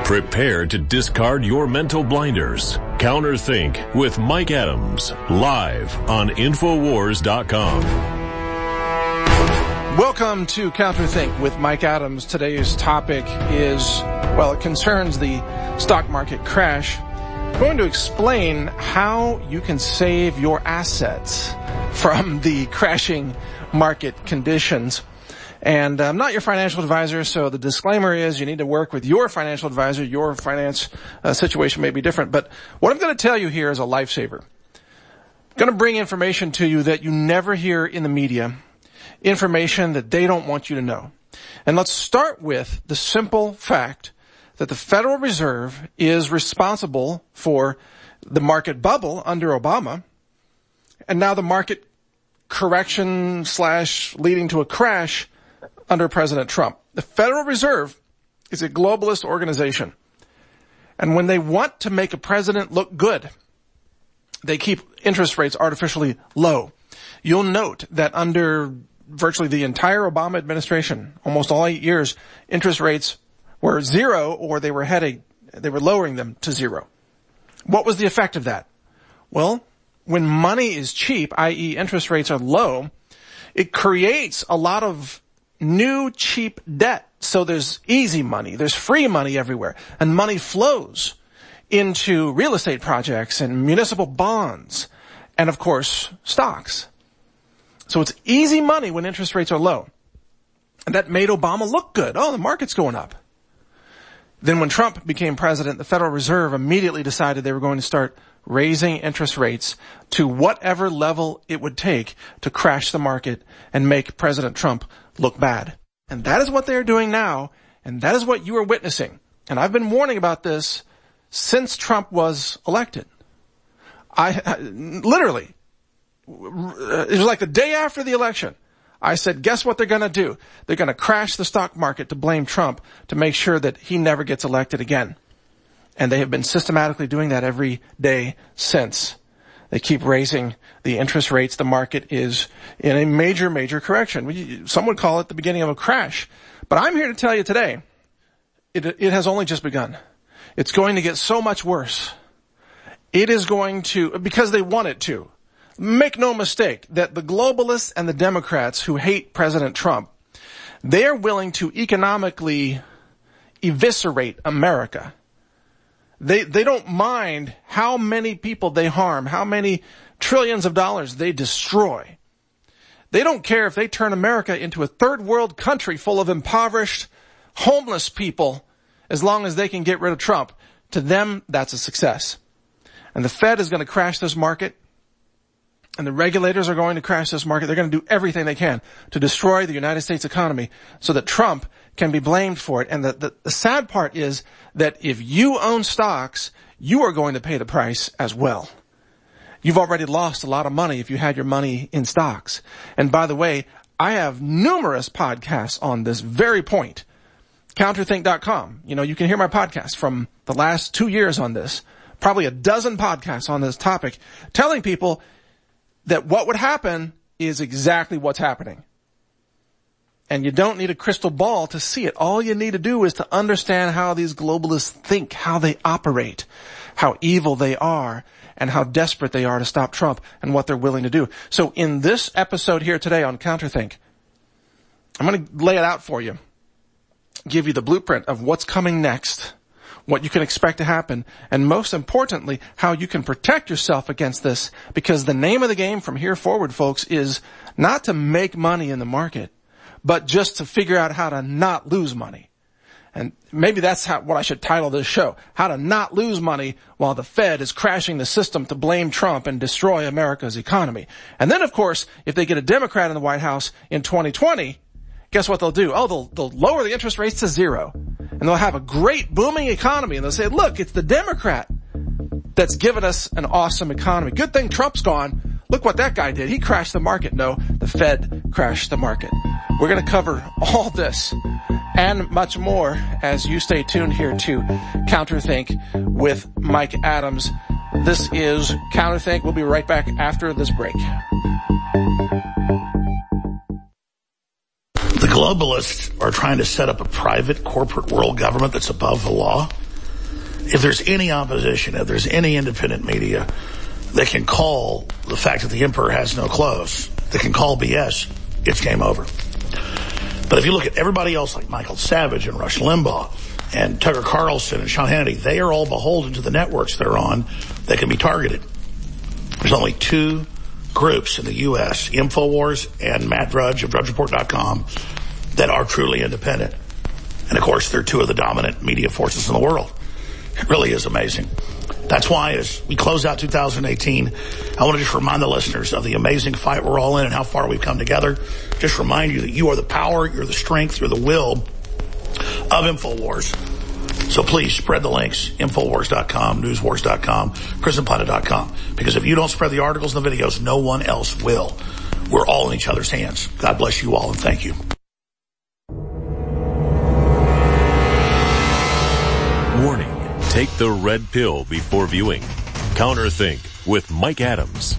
Prepare to discard your mental blinders. Counterthink with Mike Adams, live on Infowars.com. Welcome to Counterthink with Mike Adams. Today's topic is, well, it concerns the stock market crash. I'm going to explain how you can save your assets from the crashing market conditions. And I'm not your financial advisor, so the disclaimer is you need to work with your financial advisor. Your finance situation may be different. But what I'm going to tell you here is a lifesaver. I'm going to bring information to you that you never hear in the media, information that they don't want you to know. And let's start with the simple fact that the Federal Reserve is responsible for the market bubble under Obama, and now the market correction / leading to a crash under President Trump. The Federal Reserve is a globalist organization. And when they want to make a president look good, they keep interest rates artificially low. You'll note that under virtually the entire Obama administration, almost all 8 years, interest rates were zero, or they were lowering them to zero. What was the effect of that? Well, when money is cheap, i.e. interest rates are low, it creates a lot of new cheap debt. So there's easy money, there's free money everywhere, and money flows into real estate projects and municipal bonds and, of course, stocks. So it's easy money when interest rates are low. And that made Obama look good. Oh, the market's going up. Then when Trump became president, the Federal Reserve immediately decided they were going to start raising interest rates to whatever level it would take to crash the market and make President Trump look bad. And that is what they're doing now, and that is what you are witnessing. And I've been warning about this since Trump was elected. I literally, it was like the day after the election, I said, guess what they're going to do? They're going to crash the stock market to blame Trump to make sure that he never gets elected again. And they have been systematically doing that every day since. They keep raising the interest rates. The market is in a major, major correction. Some would call it the beginning of a crash. But I'm here to tell you today, it has only just begun. It's going to get so much worse. It is going to, because they want it to. Make no mistake that the globalists and the Democrats who hate President Trump, they're willing to economically eviscerate America. They don't mind how many people they harm, how many trillions of dollars they destroy. They don't care if they turn America into a third world country full of impoverished, homeless people, as long as they can get rid of Trump. To them, that's a success. And the Fed is going to crash this market, and the regulators are going to crash this market. They're going to do everything they can to destroy the United States economy so that Trump can be blamed for it. And the sad part is that if you own stocks, you are going to pay the price as well. You've already lost a lot of money if you had your money in stocks. And by the way, I have numerous podcasts on this very point. Counterthink.com. You can hear my podcast from the last 2 years on this. Probably a dozen podcasts on this topic, telling people that what would happen is exactly what's happening. And you don't need a crystal ball to see it. All you need to do is to understand how these globalists think, how they operate, how evil they are, and how desperate they are to stop Trump and what they're willing to do. So in this episode here today on Counterthink, I'm going to lay it out for you, give you the blueprint of what's coming next, what you can expect to happen, and most importantly, how you can protect yourself against this, because the name of the game from here forward, folks, is not to make money in the market, but just to figure out how to not lose money. And maybe that's what I should title this show, How to Not Lose Money While the Fed is Crashing the System to Blame Trump and Destroy America's Economy. And then, of course, if they get a Democrat in the White House in 2020, guess what they'll do? Oh, they'll lower the interest rates to zero. And they'll have a great booming economy. And they'll say, look, it's the Democrat that's given us an awesome economy. Good thing Trump's gone. Look what that guy did. He crashed the market. No, the Fed crashed the market. We're going to cover all this and much more as you stay tuned here to Counterthink with Mike Adams. This is Counterthink. We'll be right back after this break. The globalists are trying to set up a private corporate world government that's above the law. if there's any opposition, if there's any independent media that can call the fact that the emperor has no clothes, that can call BS, it's game over. But if you look at everybody else like Michael Savage and Rush Limbaugh and Tucker Carlson and Sean Hannity, they are all beholden to the networks they're on that can be targeted. There's only two groups in the U.S., InfoWars and Matt Drudge of DrudgeReport.com, that are truly independent. And of course, they're two of the dominant media forces in the world. It really is amazing. That's why as we close out 2018, I want to just remind the listeners of the amazing fight we're all in and how far we've come together. Just remind you that you are the power, you're the strength, you're the will of InfoWars. So please spread the links, Infowars.com, Newswars.com, PrisonPlanet.com. Because if you don't spread the articles and the videos, no one else will. We're all in each other's hands. God bless you all and thank you. Warning. Take the red pill before viewing. Counterthink with Mike Adams.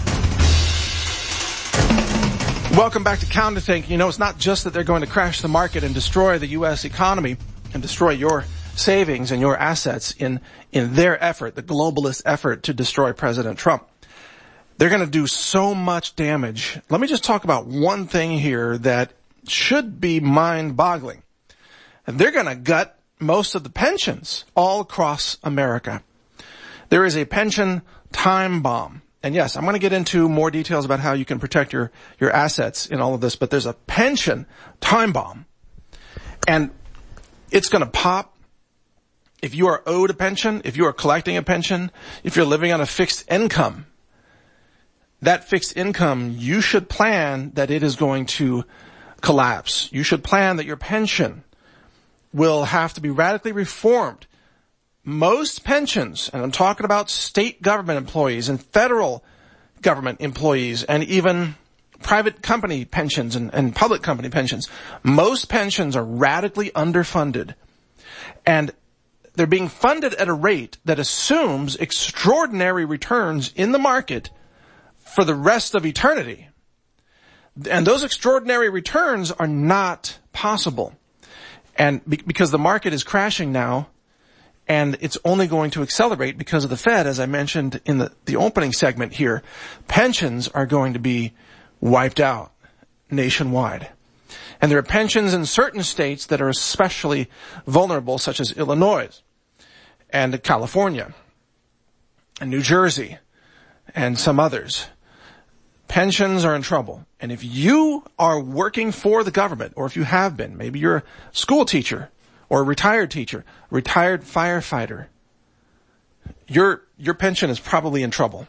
Welcome back to Counterthink. You know, it's not just that they're going to crash the market and destroy the U.S. economy and destroy your savings and your assets in their effort, the globalist effort to destroy President Trump. They're going to do so much damage. Let me just talk about one thing here that should be mind-boggling. They're going to gut most of the pensions all across America. There is a pension time bomb. And yes, I'm going to get into more details about how you can protect your assets in all of this, but there's a pension time bomb. And it's going to pop if you are owed a pension, if you are collecting a pension, if you're living on a fixed income. That fixed income, you should plan that it is going to collapse. You should plan that your pension will have to be radically reformed. Most pensions, and I'm talking about state government employees and federal government employees and even private company pensions and public company pensions, most pensions are radically underfunded. And they're being funded at a rate that assumes extraordinary returns in the market for the rest of eternity. And those extraordinary returns are not possible. And because the market is crashing now, and it's only going to accelerate because of the Fed, as I mentioned in the opening segment here, pensions are going to be wiped out nationwide. And there are pensions in certain states that are especially vulnerable, such as Illinois and California and New Jersey and some others. Pensions are in trouble. And if you are working for the government, or if you have been, maybe you're a school teacher or a retired teacher, retired firefighter, your pension is probably in trouble.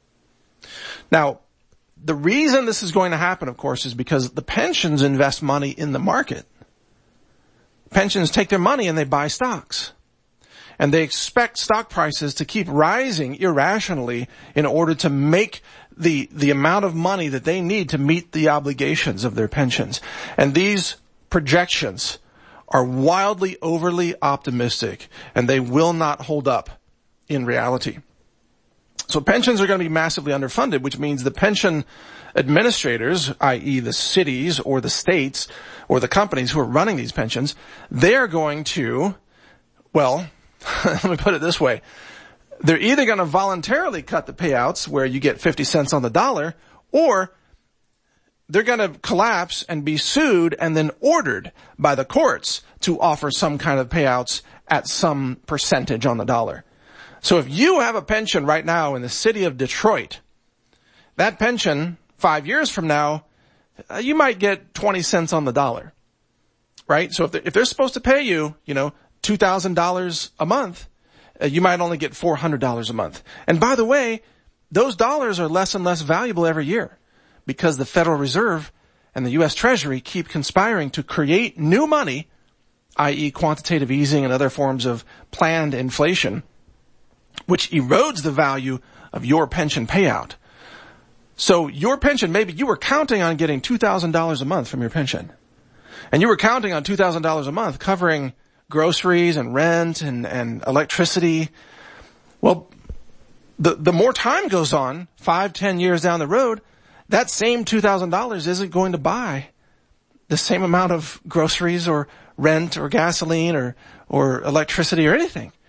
Now, the reason this is going to happen, of course, is because the pensions invest money in the market. Pensions take their money and they buy stocks. And they expect stock prices to keep rising irrationally in order to make the amount of money that they need to meet the obligations of their pensions. And these projections are wildly, overly optimistic, and they will not hold up in reality. So pensions are going to be massively underfunded, which means the pension administrators, i.e. the cities or the states or the companies who are running these pensions, they're going to, well, let me put it this way. They're either going to voluntarily cut the payouts where you get 50 cents on the dollar, or they're going to collapse and be sued and then ordered by the courts to offer some kind of payouts at some percentage on the dollar. So if you have a pension right now in the city of Detroit, that pension 5 years from now, you might get 20 cents on the dollar, right? So if they're supposed to pay you, $2,000 a month, you might only get $400 a month. And by the way, those dollars are less and less valuable every year because the Federal Reserve and the U.S. Treasury keep conspiring to create new money, i.e. quantitative easing and other forms of planned inflation, which erodes the value of your pension payout. So your pension, maybe you were counting on getting $2,000 a month from your pension. And you were counting on $2,000 a month covering groceries and rent and electricity. Well, the more time goes on, 5-10 years down the road, that same $2,000 isn't going to buy the same amount of groceries or rent or gasoline or electricity or anything.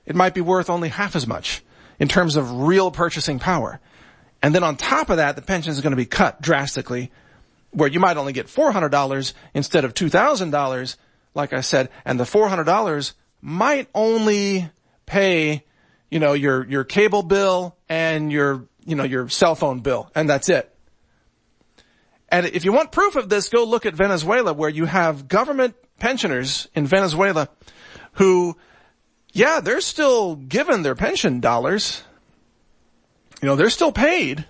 it might be worth only half as much in terms of real purchasing power. And then on top of that, the pension is going to be cut drastically, where you might only get $400 instead of $2,000, like I said, and the $400 might only pay, your cable bill and your cell phone bill, and that's it. And if you want proof of this, go look at Venezuela, where you have government pensioners in Venezuela who, they're still given their pension dollars. They're still paid.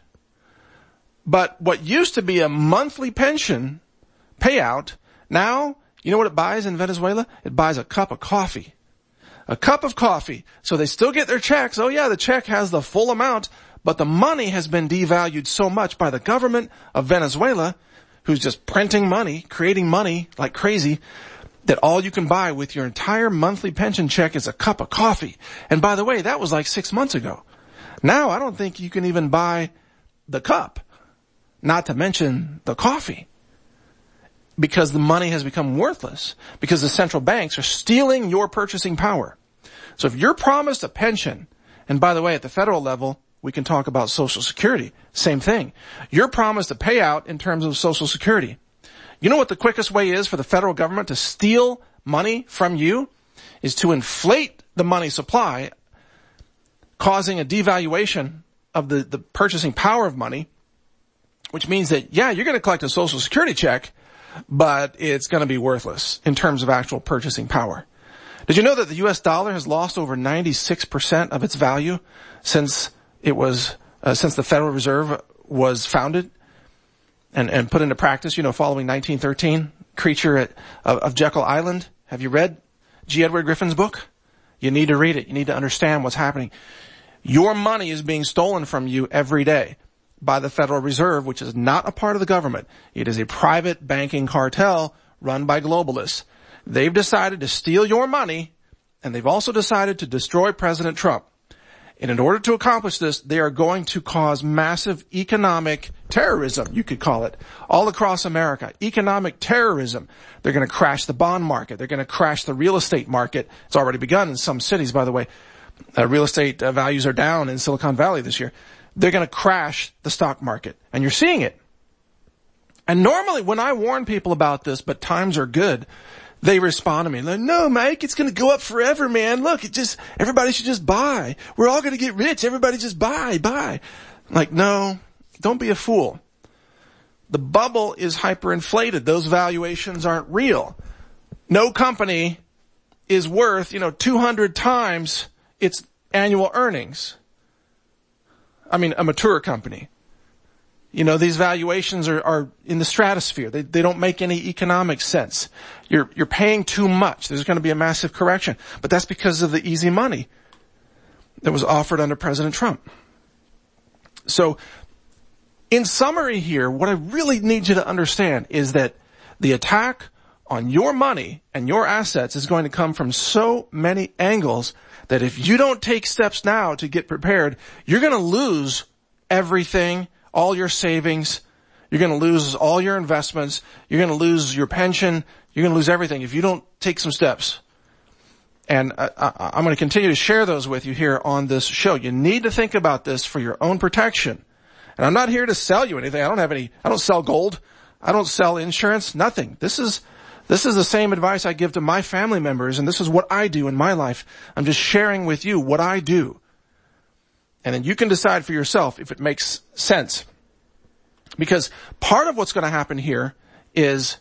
But what used to be a monthly pension payout, now, you know what it buys in Venezuela? It buys a cup of coffee. A cup of coffee. So they still get their checks. Oh yeah, the check has the full amount, but the money has been devalued so much by the government of Venezuela, who's just printing money, creating money like crazy, that all you can buy with your entire monthly pension check is a cup of coffee. And by the way, that was like 6 months ago. Now I don't think you can even buy the cup, not to mention the coffee, because the money has become worthless, because the central banks are stealing your purchasing power. So if you're promised a pension, and by the way, at the federal level, we can talk about Social Security, same thing. You're promised a payout in terms of Social Security. You know what the quickest way is for the federal government to steal money from you? Is to inflate the money supply, causing a devaluation of the purchasing power of money, which means that, you're going to collect a Social Security check, but it's going to be worthless in terms of actual purchasing power. Did you know that the U.S. dollar has lost over 96% of its value since the Federal Reserve was founded and put into practice, following 1913, Creature of Jekyll Island? Have you read G. Edward Griffin's book? You need to read it. You need to understand what's happening. Your money is being stolen from you every day by the Federal Reserve, which is not a part of the government. It is a private banking cartel run by globalists. They've decided to steal your money, and they've also decided to destroy President Trump. And in order to accomplish this, they are going to cause massive economic terrorism, you could call it, all across America. Economic terrorism. They're going to crash the bond market. They're going to crash the real estate market. It's already begun in some cities, by the way. Real estate values are down in Silicon Valley this year. They're going to crash the stock market. And you're seeing it. And normally when I warn people about this, but times are good, they respond to me like, no, Mike, it's going to go up forever, man. Look, everybody should just buy. We're all going to get rich. Everybody just buy. Like, no, don't be a fool. The bubble is hyperinflated. Those valuations aren't real. No company is worth, 200 times its annual earnings. I mean, a mature company. These valuations are in the stratosphere. They don't make any economic sense. You're paying too much. There's going to be a massive correction. But that's because of the easy money that was offered under President Trump. So, in summary here, what I really need you to understand is that the attack on your money and your assets is going to come from so many angles that if you don't take steps now to get prepared, you're going to lose everything. All your savings, you're going to lose all your investments, you're going to lose your pension, you're going to lose everything if you don't take some steps. And I'm going to continue to share those with you here on this show. You need to think about this for your own protection. And I'm not here to sell you anything. I don't sell gold. I don't sell insurance, nothing. This is the same advice I give to my family members, and this is what I do in my life. I'm just sharing with you what I do. And then you can decide for yourself if it makes sense. Because part of what's going to happen here is,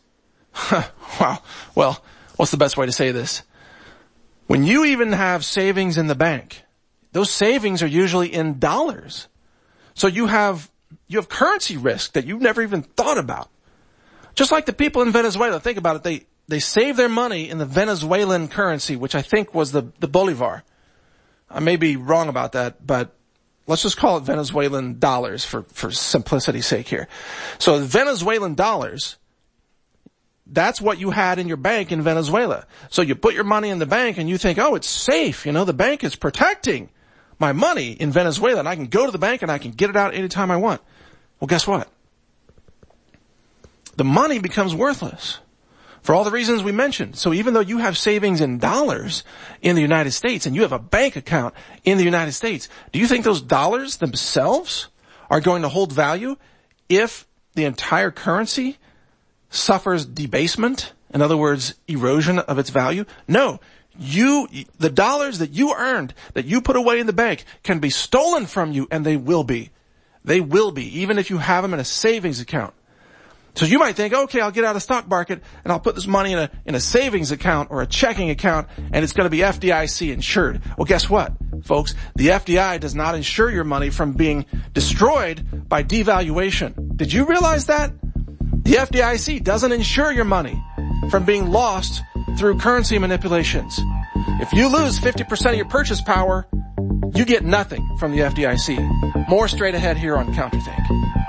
what's the best way to say this? When you even have savings in the bank, those savings are usually in dollars. So you have currency risk that you've never even thought about. Just like the people in Venezuela, think about it, they save their money in the Venezuelan currency, which I think was the Bolivar. I may be wrong about that, but let's just call it Venezuelan dollars for simplicity's sake here. So Venezuelan dollars, that's what you had in your bank in Venezuela. So you put your money in the bank and you think, oh, it's safe. The bank is protecting my money in Venezuela and I can go to the bank and I can get it out anytime I want. Well, guess what? The money becomes worthless. for all the reasons we mentioned. So even though you have savings in dollars in the United States and you have a bank account in the United States, do you think those dollars themselves are going to hold value if the entire currency suffers debasement? In other words, erosion of its value? No. The dollars that you earned, that you put away in the bank, can be stolen from you, and they will be. They will be, even if you have them in a savings account. So you might think, okay, I'll get out of the stock market and I'll put this money in a savings account or a checking account, and it's going to be FDIC insured. Well, guess what, folks? The FDI does not insure your money from being destroyed by devaluation. Did you realize that? The FDIC doesn't insure your money from being lost through currency manipulations. If you lose 50% of your purchase power, you get nothing from the FDIC. More straight ahead here on CounterThink.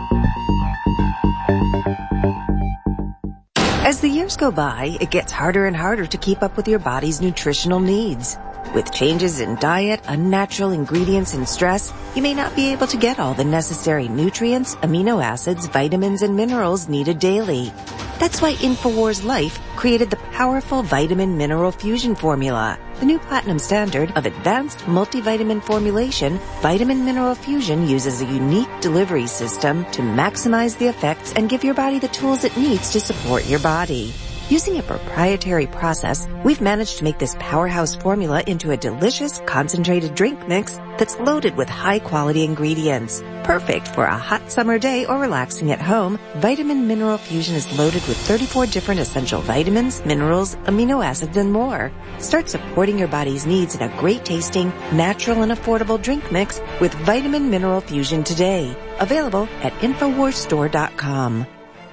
As the years go by, it gets harder and harder to keep up with your body's nutritional needs. With changes in diet, unnatural ingredients, and stress, you may not be able to get all the necessary nutrients, amino acids, vitamins, and minerals needed daily. That's why InfoWars Life created the powerful Vitamin Mineral Fusion formula. The new platinum standard of advanced multivitamin formulation, Vitamin Mineral Fusion uses a unique delivery system to maximize the effects and give your body the tools it needs to support your body. Using a proprietary process, we've managed to make this powerhouse formula into a delicious, concentrated drink mix that's loaded with high-quality ingredients. Perfect for a hot summer day or relaxing at home, Vitamin Mineral Fusion is loaded with 34 different essential vitamins, minerals, amino acids, and more. Start supporting your body's needs in a great-tasting, natural, and affordable drink mix with Vitamin Mineral Fusion today. Available at InfoWarsStore.com.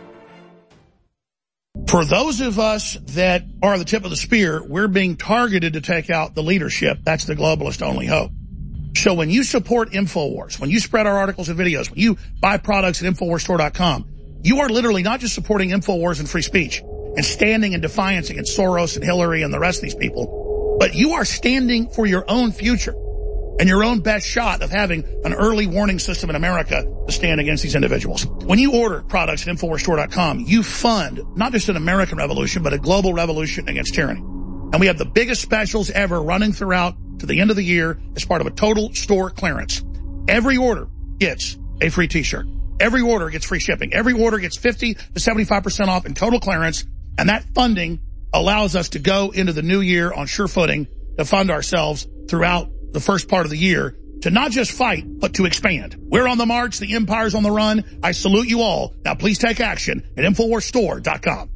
For those of us that are the tip of the spear, we're being targeted to take out the leadership. That's the globalist only hope. So when you support InfoWars, when you spread our articles and videos, when you buy products at InfoWarsStore.com, you are literally not just supporting InfoWars and free speech and standing in defiance against Soros and Hillary and the rest of these people, but you are standing for your own future and your own best shot of having an early warning system in America to stand against these individuals. When you order products at InfoWarsStore.com, you fund not just an American revolution, but a global revolution against tyranny. And we have the biggest specials ever running throughout to the end of the year as part of a total store clearance. Every order gets a free t-shirt. Every order gets free shipping. Every order gets 50 to 75% off in total clearance. And that funding allows us to go into the new year on sure footing to fund ourselves throughout the first part of the year to not just fight, but to expand. We're on the march. The empire's on the run. I salute you all. Now please take action at InfoWarsStore.com.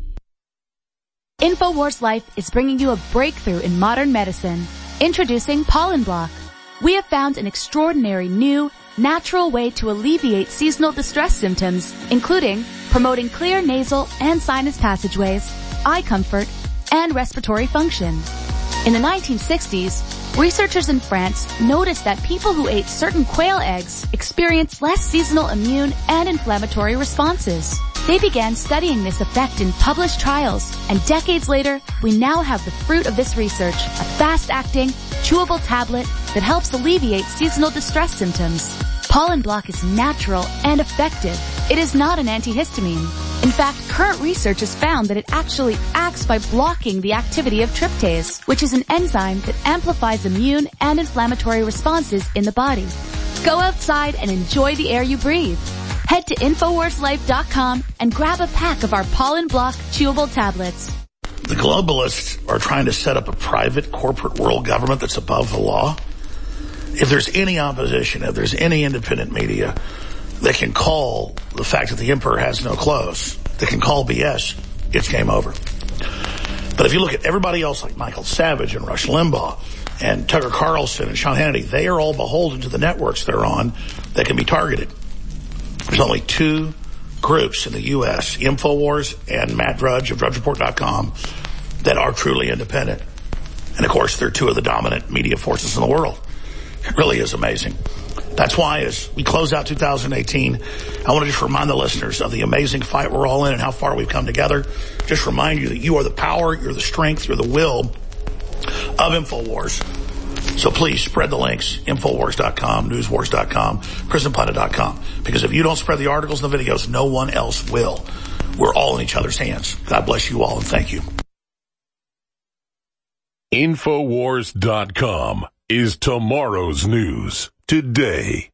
InfoWars Life is bringing you a breakthrough in modern medicine. Introducing Pollen Block. We have found an extraordinary new, natural way to alleviate seasonal distress symptoms, including promoting clear nasal and sinus passageways, eye comfort, and respiratory function. In the 1960s, researchers in France noticed that people who ate certain quail eggs experienced less seasonal immune and inflammatory responses. They began studying this effect in published trials, and decades later, we now have the fruit of this research, a fast-acting, chewable tablet that helps alleviate seasonal distress symptoms. Pollen Block is natural and effective. It is not an antihistamine. In fact, current research has found that it actually acts by blocking the activity of tryptase, which is an enzyme that amplifies immune and inflammatory responses in the body. Go outside and enjoy the air you breathe. Head to InfoWarsLife.com and grab a pack of our Pollen Block chewable tablets. The globalists are trying to set up a private corporate world government that's above the law. If there's any opposition, if there's any independent media that can call the fact that the emperor has no clothes, that can call BS, it's game over. But if you look at everybody else like Michael Savage and Rush Limbaugh and Tucker Carlson and Sean Hannity, they are all beholden to the networks they're on that can be targeted. There's only two groups in the U.S., InfoWars and Matt Drudge of DrudgeReport.com, that are truly independent. And, of course, they're two of the dominant media forces in the world. It really is amazing. That's why as we close out 2018, I want to just remind the listeners of the amazing fight we're all in and how far we've come together. Just remind you that you are the power, you're the strength, you're the will of InfoWars. So please spread the links, Infowars.com, Newswars.com, PrisonPundit.com. Because if you don't spread the articles and the videos, no one else will. we're all in each other's hands. God bless you all, and thank you. Infowars.com is tomorrow's news today.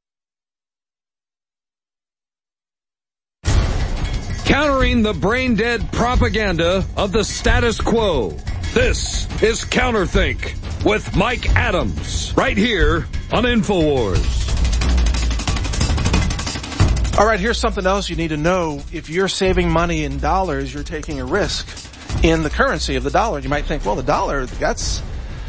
Countering the brain-dead propaganda of the status quo. This is Counterthink with Mike Adams, right here on InfoWars. All right, here's something else you need to know. If you're saving money in dollars, you're taking a risk in the currency of the dollar. You might think, well, the dollar, that's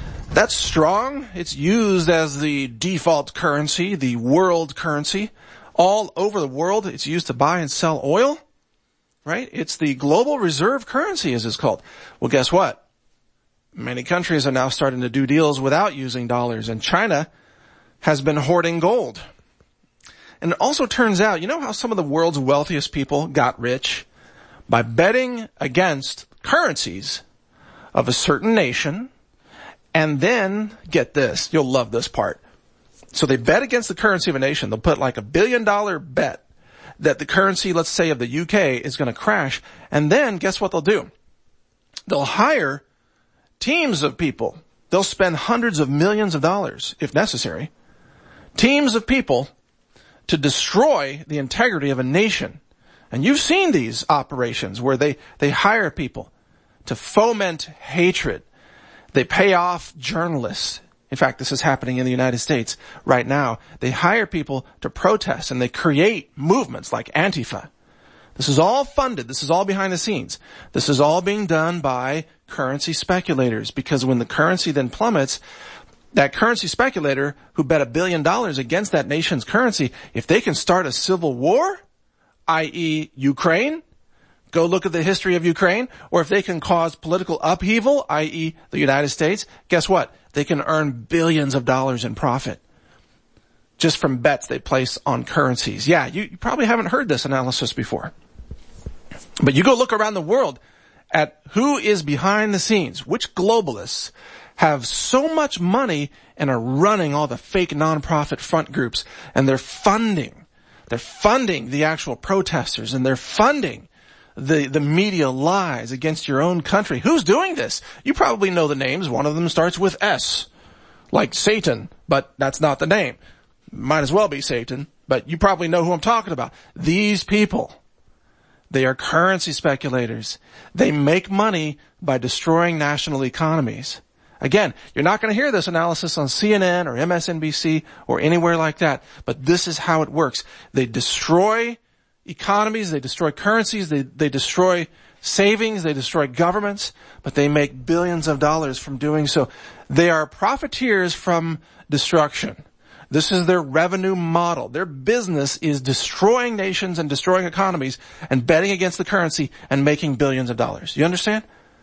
strong. It's used as the default currency, the world currency. All over the world, it's used to buy and sell oil, right? It's the global reserve currency, as it's called. Well, guess what? Many countries are now starting to do deals without using dollars, and China has been hoarding gold. And it also turns out, you know how some of the world's wealthiest people got rich? By betting against currencies of a certain nation, and then, get this, you'll love this part. So they bet against the currency of a nation. They'll put like $1 billion bet that the currency, let's say, of the UK is going to crash. And then, guess what they'll do? They'll hire teams of people. They'll spend hundreds of millions of dollars, if necessary. Teams of people to destroy the integrity of a nation. And you've seen these operations where they hire people to foment hatred. They pay off journalists. In fact, this is happening in the United States right now. They hire people to protest, and they create movements like Antifa. This is all funded. This is all behind the scenes. This is all being done by currency speculators, because when the currency then plummets, that currency speculator who bet $1 billion against that nation's currency, if they can start a civil war, i.e. Ukraine, go look at the history of Ukraine, or if they can cause political upheaval, i.e. the United States, guess what? They can earn billions of dollars in profit just from bets they place on currencies. Yeah, you probably haven't heard this analysis before. But you go look around the world at who is behind the scenes, which globalists have so much money and are running all the fake nonprofit front groups, and they're funding the actual protesters, and they're funding the media lies against your own country. Who's doing this? You probably know the names. One of them starts with S, like Satan, but that's not the name. Might as well be Satan, but you probably know who I'm talking about. These people, they are currency speculators. They make money by destroying national economies. Again, you're not going to hear this analysis on CNN or MSNBC or anywhere like that, but this is how it works. They destroy economies, they destroy currencies, they destroy savings, they destroy governments, but they make billions of dollars from doing so. They are profiteers from destruction. This is their revenue model. Their business is destroying nations and destroying economies and betting against the currency and making billions of dollars. You understand?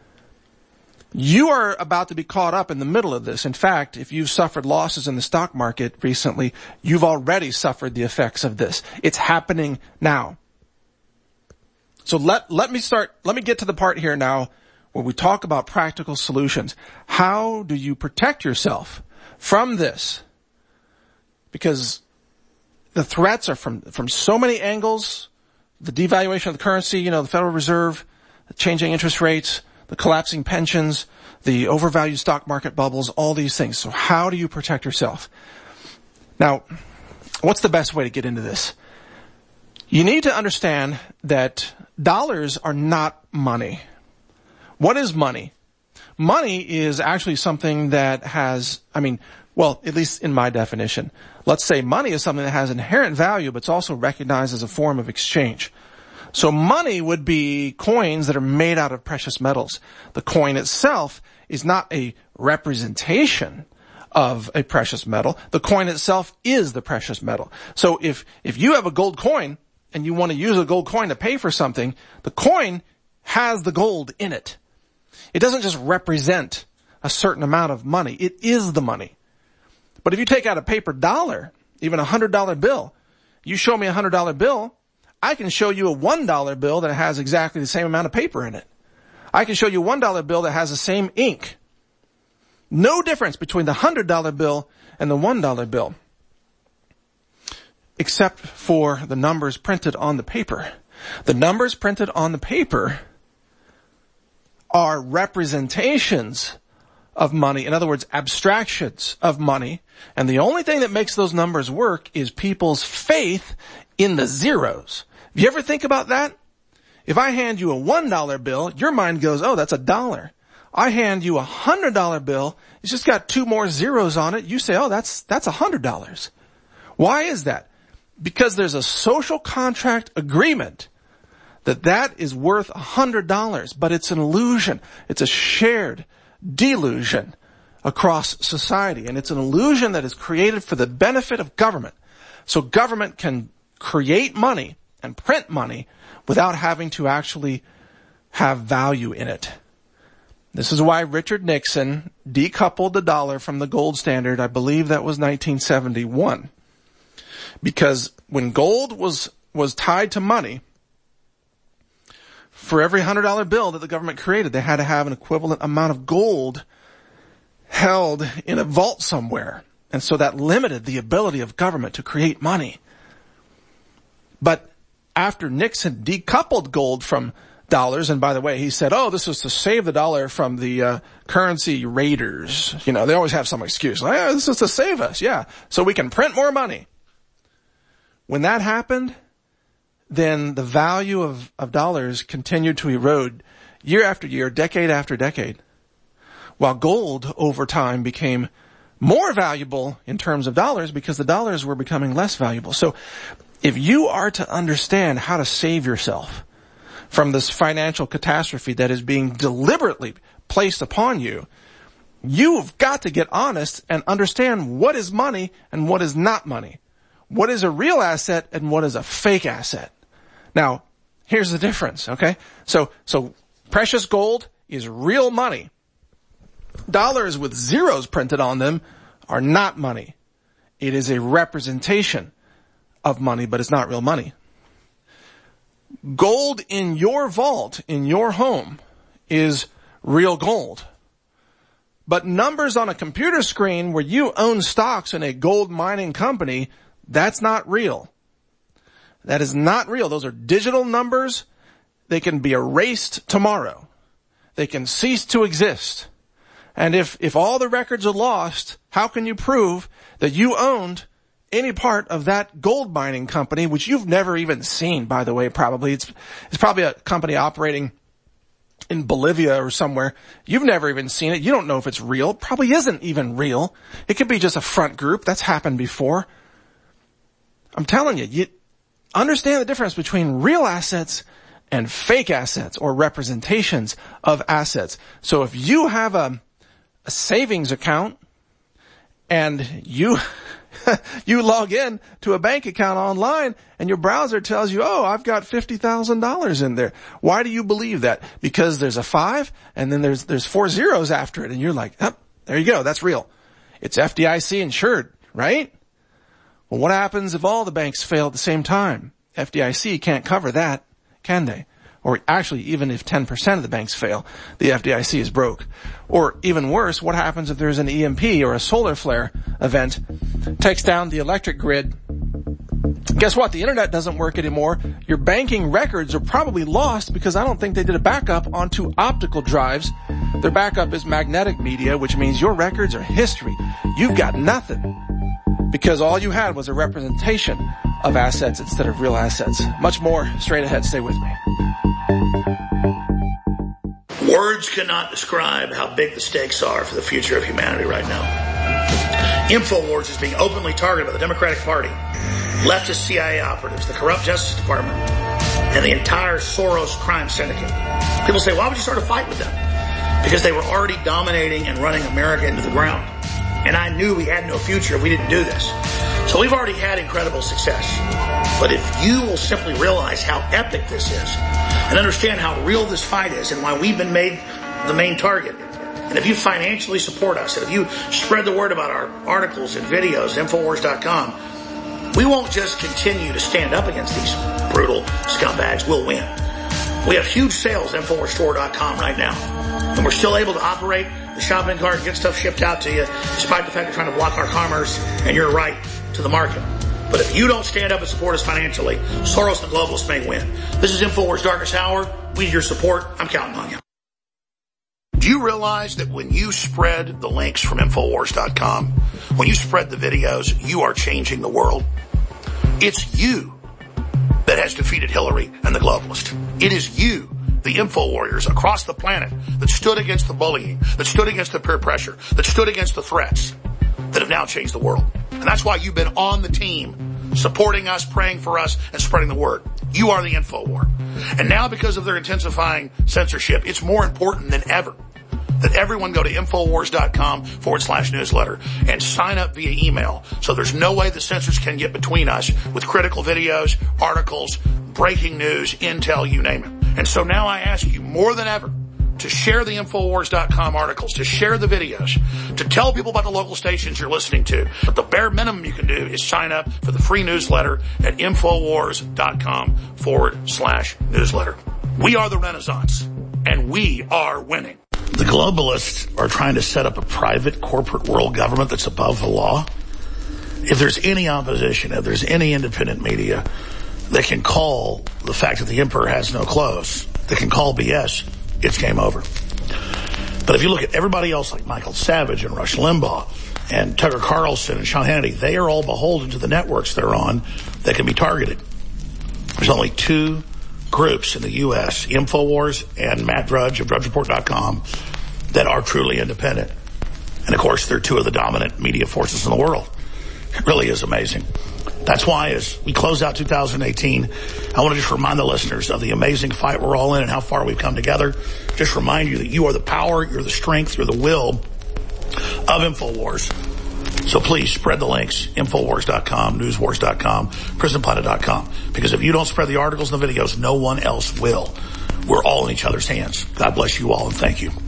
You are about to be caught up in the middle of this. In fact, if you've suffered losses in the stock market recently, you've already suffered the effects of this. It's happening now. So let me get to the part here now where we talk about practical solutions. How do you protect yourself from this? Because the threats are from so many angles. The devaluation of the currency, the Federal Reserve, the changing interest rates, the collapsing pensions, the overvalued stock market bubbles, all these things. So how do you protect yourself? Now, what's the best way to get into this? You need to understand that dollars are not money. What is money? Money is actually something that has, at least in my definition, let's say money is something that has inherent value, but it's also recognized as a form of exchange. So money would be coins that are made out of precious metals. The coin itself is not a representation of a precious metal. The coin itself is the precious metal. So if you have a gold coin and you want to use a gold coin to pay for something, the coin has the gold in it. It doesn't just represent a certain amount of money. It is the money. But if you take out a paper dollar, even a $100 bill, you show me a $100 bill, I can show you a $1 bill that has exactly the same amount of paper in it. I can show you a $1 bill that has the same ink. No difference between the $100 bill and the $1 bill, except for the numbers printed on the paper. The numbers printed on the paper are representations of money. In other words, abstractions of money. And the only thing that makes those numbers work is people's faith in the zeros. If you ever think about that? If I hand you a $1 bill, your mind goes, oh, that's $1. I hand you a $100 bill, it's just got 2 more zeros on it. You say, oh, that's $100. Why is that? Because there's a social contract agreement that is worth $100, but it's an illusion. It's a shared delusion across society, and it's an illusion that is created for the benefit of government. So government can create money and print money without having to actually have value in it. This is why Richard Nixon decoupled the dollar from the gold standard. I believe that was 1971. Because when gold was tied to money, for every $100 bill that the government created, they had to have an equivalent amount of gold held in a vault somewhere. And so that limited the ability of government to create money. But after Nixon decoupled gold from dollars, and by the way, he said, oh, this was to save the dollar from the currency raiders. You know, they always have some excuse. Like, oh, this is to save us, yeah, so we can print more money. When that happened, then the value of dollars continued to erode year after year, decade after decade, while gold over time became more valuable in terms of dollars because the dollars were becoming less valuable. So if you are to understand how to save yourself from this financial catastrophe that is being deliberately placed upon you, you've got to get honest and understand what is money and what is not money. What is a real asset and what is a fake asset. Now, here's the difference, okay? So precious gold is real money. Dollars with zeros printed on them are not money. It is a representation of money, but it's not real money. Gold in your vault, in your home, is real gold. But numbers on a computer screen where you own stocks in a gold mining company, that's not real. That is not real. Those are digital numbers. They can be erased tomorrow. They can cease to exist. And if all the records are lost, how can you prove that you owned any part of that gold mining company, which you've never even seen, by the way, probably. It's probably a company operating in Bolivia or somewhere. You've never even seen it. You don't know if it's real. It probably isn't even real. It could be just a front group. That's happened before. I'm telling you understand the difference between real assets and fake assets or representations of assets. So if you have a savings account and you log in to a bank account online and your browser tells you, oh, I've got $50,000 in there. Why do you believe that? Because there's a 5 and then there's 4 zeros after it. And you're like, oh, there you go. That's real. It's FDIC insured, right? Well, what happens if all the banks fail at the same time? FDIC can't cover that, can they? Or actually, even if 10% of the banks fail, the FDIC is broke. Or even worse, what happens if there's an EMP or a solar flare event, takes down the electric grid? Guess what? The internet doesn't work anymore. Your banking records are probably lost because I don't think they did a backup onto optical drives. Their backup is magnetic media, which means your records are history. You've got nothing because all you had was a representation of assets instead of real assets. Much more straight ahead. Stay with me. Words cannot describe how big the stakes are for the future of humanity right now. InfoWars is being openly targeted by the Democratic Party, leftist CIA operatives, the corrupt Justice Department, and the entire Soros crime syndicate. People say, why would you start a fight with them? Because they were already dominating and running America into the ground. And I knew we had no future if we didn't do this. So we've already had incredible success. But if you will simply realize how epic this is and understand how real this fight is and why we've been made the main target, and if you financially support us, and if you spread the word about our articles and videos, Infowars.com, we won't just continue to stand up against these brutal scumbags. We'll win. We have huge sales at InfoWarsStore.com right now. And we're still able to operate the shopping cart and get stuff shipped out to you, despite the fact they're trying to block our commerce and your right to the market. But if you don't stand up and support us financially, Soros the globalists may win. This is InfoWars Darkest Hour. We need your support. I'm counting on you. Do you realize that when you spread the links from Infowars.com, when you spread the videos, you are changing the world? It's you that has defeated Hillary and the globalists. It is you, the info warriors across the planet, that stood against the bullying, that stood against the peer pressure, that stood against the threats, that have now changed the world. And that's why you've been on the team, supporting us, praying for us, and spreading the word. You are the info war. And now, because of their intensifying censorship, it's more important than ever that everyone go to Infowars.com/newsletter and sign up via email. So there's no way the censors can get between us with critical videos, articles, breaking news, intel, you name it. And so now I ask you more than ever to share the Infowars.com articles, to share the videos, to tell people about the local stations you're listening to. But the bare minimum you can do is sign up for the free newsletter at Infowars.com/newsletter. We are the Renaissance, and we are winning. The globalists are trying to set up a private corporate world government that's above the law. If there's any opposition, if there's any independent media that can call the fact that the emperor has no clothes, that can call BS, it's game over. But if you look at everybody else like Michael Savage and Rush Limbaugh and Tucker Carlson and Sean Hannity, they are all beholden to the networks they're on that can be targeted. There's only two groups in the U.S., InfoWars and Matt Drudge of DrudgeReport.com, that are truly independent. And, of course, they're two of the dominant media forces in the world. It really is amazing. That's why, as we close out 2018, I want to just remind the listeners of the amazing fight we're all in and how far we've come together. Just remind you that you are the power, you're the strength, you're the will of InfoWars. So please spread the links, Infowars.com, Newswars.com, PrisonPlanet.com. Because if you don't spread the articles and the videos, no one else will. We're all in each other's hands. God bless you all, and thank you.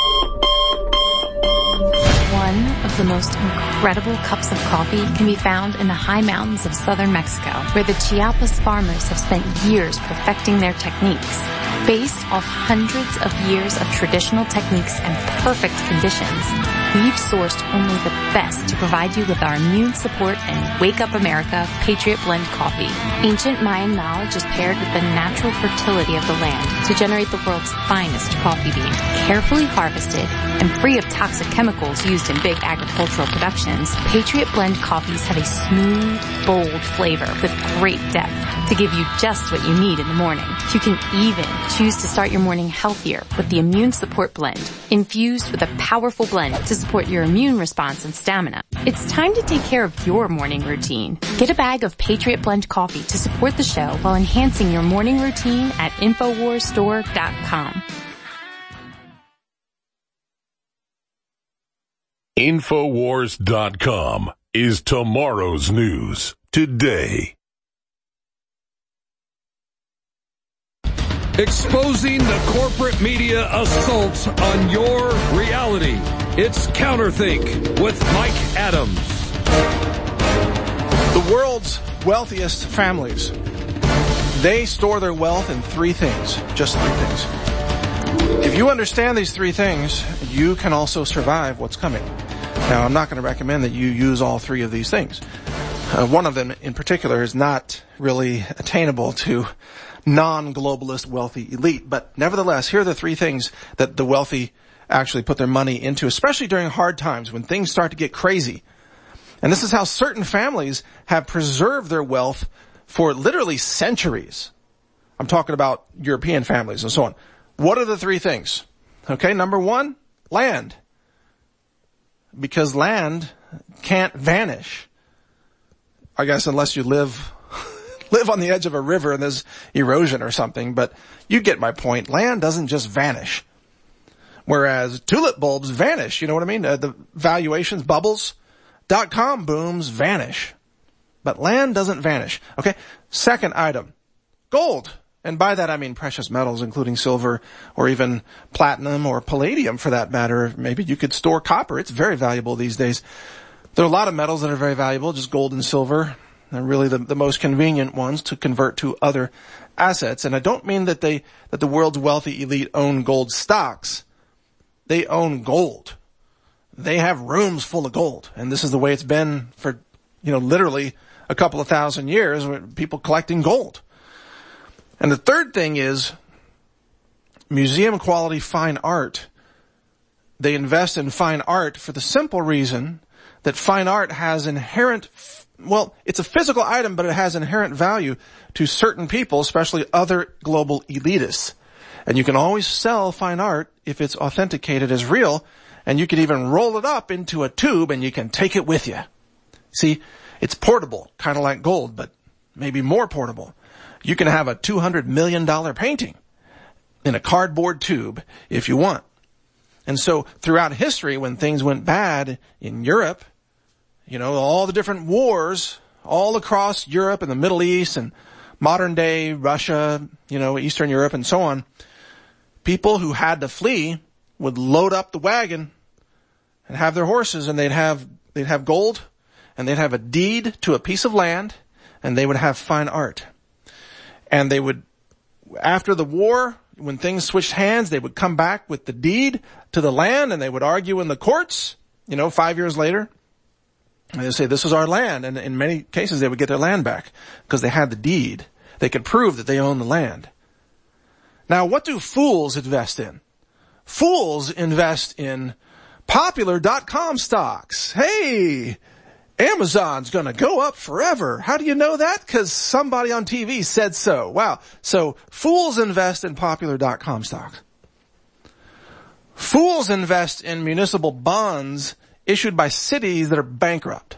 One of the most incredible cups of coffee can be found in the high mountains of southern Mexico, where the Chiapas farmers have spent years perfecting their techniques. Based off hundreds of years of traditional techniques and perfect conditions, we've sourced only the best to provide you with our immune support and Wake Up America Patriot Blend coffee. Ancient Mayan knowledge is paired with the natural fertility of the land to generate the world's finest coffee bean. Carefully harvested and free of toxic chemicals used in big agricultural productions, Patriot Blend coffees have a smooth, bold flavor with great depth to give you just what you need in the morning. You can even choose to start your morning healthier with the Immune Support Blend, infused with a powerful blend to support your immune response and stamina. It's time to take care of your morning routine. Get a bag of Patriot Blend coffee to support the show while enhancing your morning routine at InfoWarsStore.com. Infowars.com is tomorrow's news today. Exposing the corporate media assault on your reality. It's Counterthink with Mike Adams. The world's wealthiest families, they store their wealth in three things, just three things. If you understand these three things, you can also survive what's coming. Now, I'm not going to recommend that you use all three of these things. One of them in particular is not really attainable to non-globalist wealthy elite. But nevertheless, here are the three things that the wealthy actually put their money into, especially during hard times when things start to get crazy. And this is how certain families have preserved their wealth for literally centuries. I'm talking about European families and so on. What are the three things? Okay, number one, land. Because land can't vanish. I guess unless you live on the edge of a river and there's erosion or something, but you get my point. Land doesn't just vanish. Whereas tulip bulbs vanish, you know what I mean? The valuations, bubbles.com booms vanish. But land doesn't vanish. Okay, second item, gold. And by that I mean precious metals, including silver or even platinum or palladium for that matter. Maybe you could store copper. It's very valuable these days. There are a lot of metals that are very valuable, just gold and silver. They're really the most convenient ones to convert to other assets. And I don't mean that the world's wealthy elite own gold stocks. They own gold. They have rooms full of gold. And this is the way it's been for, literally a couple of thousand years, people collecting gold. And the third thing is museum quality fine art. They invest in fine art for the simple reason that fine art has inherent, well, it's a physical item, but it has inherent value to certain people, especially other global elitists. And you can always sell fine art if it's authenticated as real, and you can even roll it up into a tube and you can take it with you. See, it's portable, kind of like gold, but maybe more portable. You can have a $200 million painting in a cardboard tube if you want. And so throughout history, when things went bad in Europe, you know, all the different wars all across Europe and the Middle East and modern day Russia, you know, Eastern Europe and so on, people who had to flee would load up the wagon and have their horses, and they'd have gold, and they'd have a deed to a piece of land, and they would have fine art. And they would, after the war, when things switched hands, they would come back with the deed to the land, and they would argue in the courts, you know, 5 years later. And they'd say, this is our land. And in many cases, they would get their land back because they had the deed. They could prove that they own the land. Now, what do fools invest in? Fools invest in Popular.com stocks. Hey, Amazon's gonna go up forever. How do you know that? Because somebody on TV said so. Wow. So fools invest in Popular.com stocks. Fools invest in municipal bonds issued by cities that are bankrupt.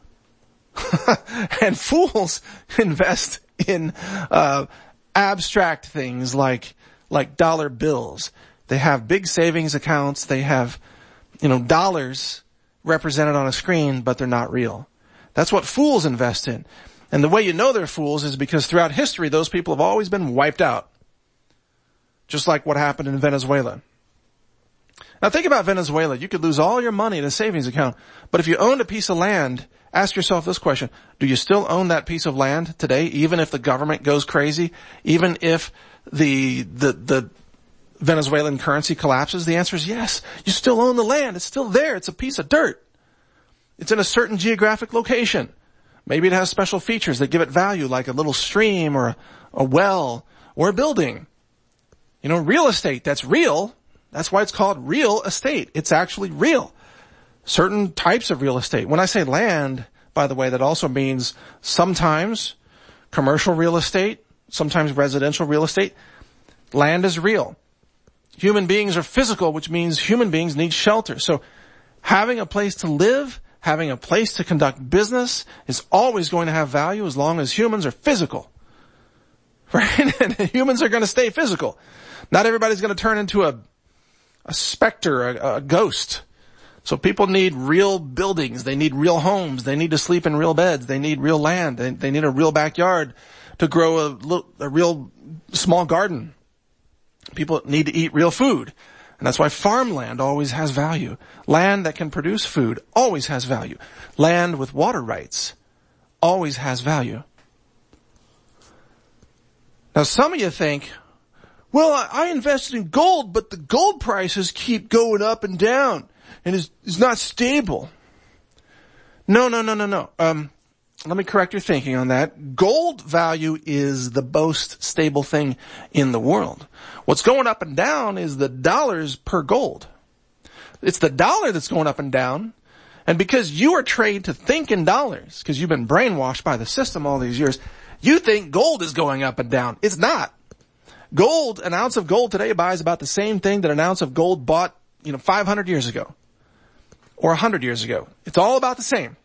And fools invest in abstract things like dollar bills. They have big savings accounts. They have, you know, dollars represented on a screen, but they're not real. That's what fools invest in. And the way you know they're fools is because throughout history, those people have always been wiped out. Just like what happened in Venezuela. Now think about Venezuela. You could lose all your money in a savings account, but if you owned a piece of land, ask yourself this question: do you still own that piece of land today, even if the government goes crazy, even if the Venezuelan currency collapses? The answer is yes. You still own the land. It's still there. It's a piece of dirt. It's in a certain geographic location. Maybe it has special features that give it value, like a little stream or a well or a building. You know, real estate, that's real. That's why it's called real estate. It's actually real. Certain types of real estate. When I say land, by the way, that also means sometimes commercial real estate, sometimes residential real estate. Land is real. Human beings are physical, which means human beings need shelter. So having a place to live, having a place to conduct business is always going to have value as long as humans are physical. Right? And humans are going to stay physical. Not everybody's going to turn into a specter, a ghost. So people need real buildings. They need real homes. They need to sleep in real beds. They need real land. They need a real backyard to grow a real small garden. People need to eat real food. And that's why farmland always has value. Land that can produce food always has value. Land with water rights always has value. Now some of you think, well, I invested in gold, but the gold prices keep going up and down and is not stable. No. Let me correct your thinking on that. Gold value is the most stable thing in the world. What's going up and down is the dollars per gold. It's the dollar that's going up and down. And because you are trained to think in dollars, because you've been brainwashed by the system all these years, you think gold is going up and down. It's not. Gold, an ounce of gold today buys about the same thing that an ounce of gold bought, 500 years ago or 100 years ago. It's all about the same.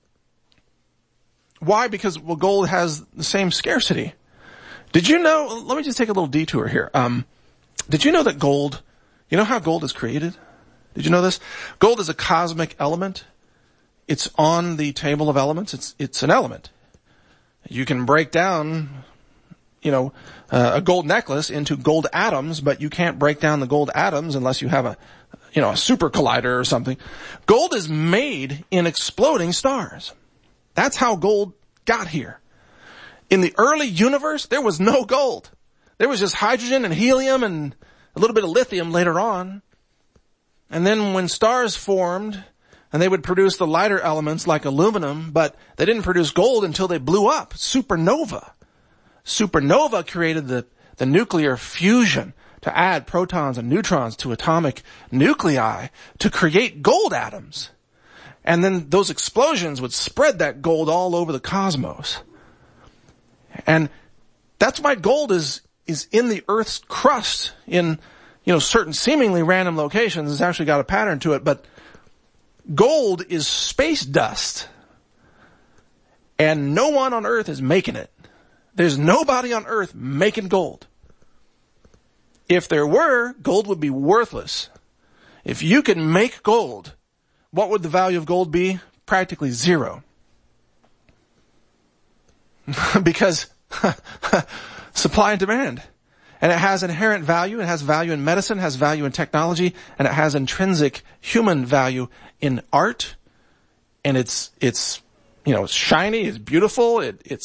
Why? Because, gold has the same scarcity. Did you know, let me just take a little detour here. Did you know that gold, you know how gold is created? Did you know this? Gold is a cosmic element. It's on the table of elements. It's an element. You can break down, a gold necklace into gold atoms, but you can't break down the gold atoms unless you have a super collider or something. Gold is made in exploding stars. That's how gold got here. In the early universe, there was no gold. There was just hydrogen and helium and a little bit of lithium later on. And then when stars formed, and they would produce the lighter elements like aluminum, but they didn't produce gold until they blew up. Supernova. Supernova created the nuclear fusion to add protons and neutrons to atomic nuclei to create gold atoms. And then those explosions would spread that gold all over the cosmos. And that's why gold is in the Earth's crust in, certain seemingly random locations. It's actually got a pattern to it, but gold is space dust. And no one on Earth is making it. There's nobody on Earth making gold. If there were, gold would be worthless. If you can make gold, what would the value of gold be? Practically zero. Because supply and demand. And it has inherent value. It has value in medicine, has value in technology, and it has intrinsic human value in art. And it's shiny, it's beautiful,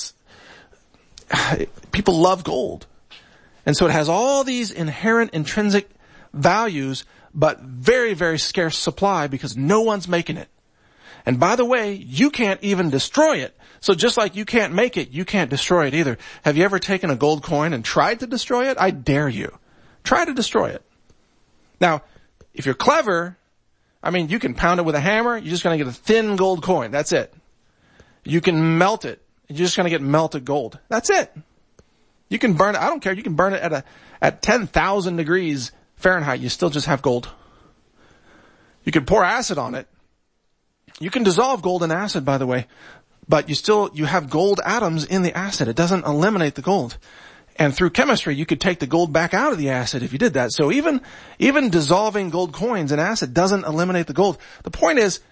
people love gold. And so it has all these inherent intrinsic values, but very, very scarce supply because no one's making it. And by the way, you can't even destroy it. So just like you can't make it, you can't destroy it either. Have you ever taken a gold coin and tried to destroy it? I dare you. Try to destroy it. Now, if you're clever, you can pound it with a hammer. You're just going to get a thin gold coin. That's it. You can melt it. You're just going to get melted gold. That's it. You can burn it. I don't care. You can burn it at 10,000 degrees Fahrenheit. You still just have gold. You can pour acid on it. You can dissolve gold in acid, by the way, but you have gold atoms in the acid. It doesn't eliminate the gold. And through chemistry, you could take the gold back out of the acid if you did that. So even dissolving gold coins in acid doesn't eliminate the gold. The point is,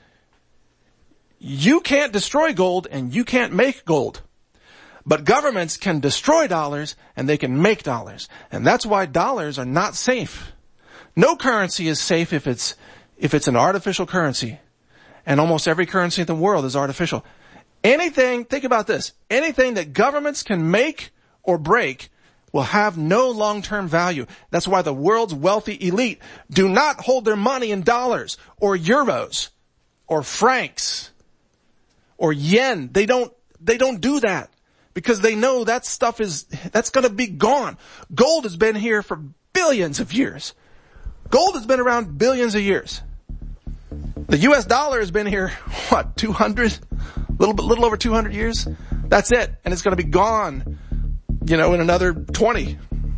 you can't destroy gold and you can't make gold. But governments can destroy dollars and they can make dollars. And that's why dollars are not safe. No currency is safe if it's an artificial currency. And almost every currency in the world is artificial. Think about this, anything that governments can make or break will have no long-term value. That's why the world's wealthy elite do not hold their money in dollars or euros or francs or yen. They don't do that. Because they know that stuff that's gonna be gone. Gold has been here for billions of years. Gold has been around billions of years. The US dollar has been here, 200? Little over 200 years? That's it. And it's gonna be gone, in another 20.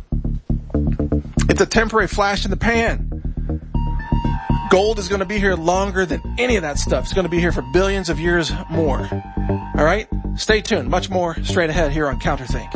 It's a temporary flash in the pan. Gold is gonna be here longer than any of that stuff. It's gonna be here for billions of years more. Alright? Stay tuned. Much more straight ahead here on CounterThink.